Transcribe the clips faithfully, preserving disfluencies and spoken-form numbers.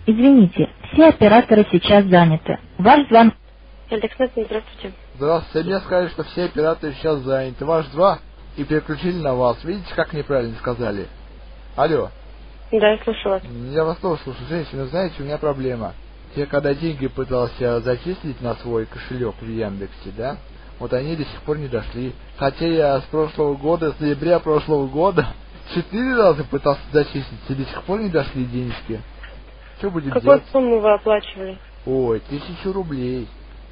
Извините, все операторы сейчас заняты. Ваш звонок... Яндекс.Нет, здравствуйте. Здравствуйте, мне сказали, что все операторы сейчас заняты. Ваш два и переключили на вас. Видите, как неправильно сказали? Алло. Да, я слышу вас. Я вас тоже слушаю. Женщина, знаете, у меня проблема. Я когда деньги пытался зачислить на свой кошелек в Яндексе, да, вот они до сих пор не дошли. Хотя я с прошлого года, с ноября прошлого года, четыре раза пытался зачислить, и до сих пор не дошли денежки. Что будем Какую делать? сумму вы оплачивали? Ой, тысячу рублей.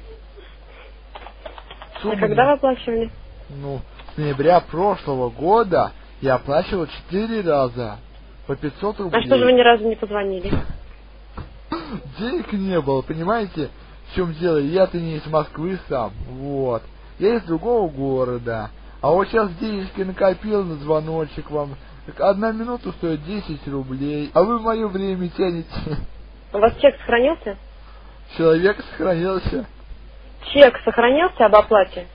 Сумма а когда вы оплачивали? Ну, с ноября прошлого года я оплачивал четыре раза по пятьсот рублей. А что же вы ни разу не позвонили? Денег не было, понимаете, в чем дело? Я-то не из Москвы сам, вот. Я из другого города. А вот сейчас денежки накопил на звоночек вам. Так одна минута стоит десять рублей. А вы мое время тянете. У вас чек сохранился? Человек сохранился. Чек сохранился об оплате?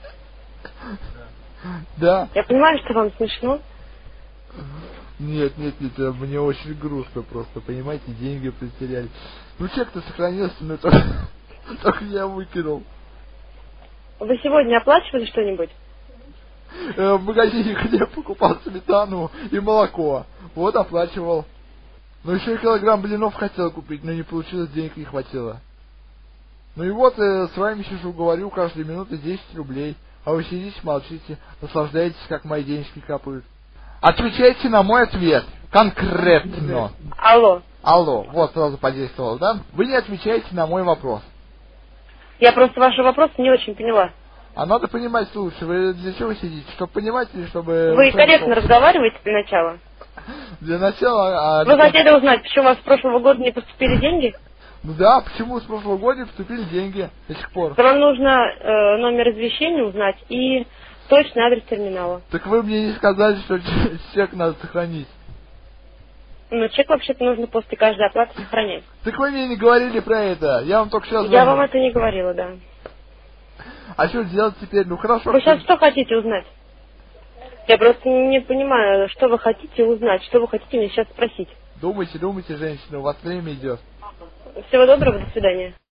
Да. Я понимаю, что вам смешно. Нет, нет, нет, мне очень грустно просто, понимаете, деньги потеряли. Ну чек-то сохранился, но только, только я выкинул. Вы сегодня оплачивали что-нибудь? Э, в магазине хлеб покупал, сметану и молоко. Вот оплачивал. Но еще килограмм блинов хотел купить, но не получилось, денег не хватило. Ну и вот э, с вами сижу, говорю, каждую минуту десять рублей. А вы сидите, молчите, наслаждаетесь, как мои денежки капают. Отвечайте на мой ответ. Конкретно. Алло. Алло. Вот, сразу подействовал, да? Вы не отвечаете на мой вопрос. Я просто ваши вопросы не очень поняла. А надо понимать лучше. Вы для чего сидите? Чтобы понимать или чтобы... Вы корректно разговариваете для начала? Для начала... А... Вы хотели узнать, почему у вас с прошлого года не поступили деньги? Ну да, почему с прошлого года поступили деньги до сих пор? Вам нужно э, номер извещения узнать и точный адрес терминала. Так вы мне не сказали, что чек надо сохранить. Ну, чек вообще-то нужно после каждой оплаты сохранять. Так вы мне не говорили про это. Я вам только сейчас... Я вам это не говорила, да. А что делать теперь? Ну хорошо. Вы сейчас что хотите узнать? Я просто не понимаю, что вы хотите узнать, что вы хотите мне сейчас спросить. Думайте, думайте, женщина, у вас время идет. Всего доброго, до свидания.